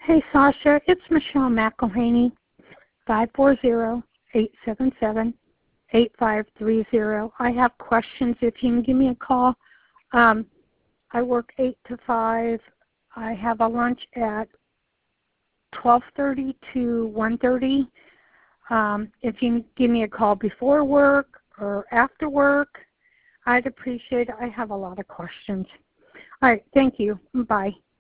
Hey, Sasha, it's Michelle McElhaney, 540-877-8530. I have questions if you can give me a call. I work 8 to 5. I have a lunch at 12:30 to 1:30. If you can give me a call before work or after work, I'd appreciate it. I have a lot of questions. All right, thank you. Bye.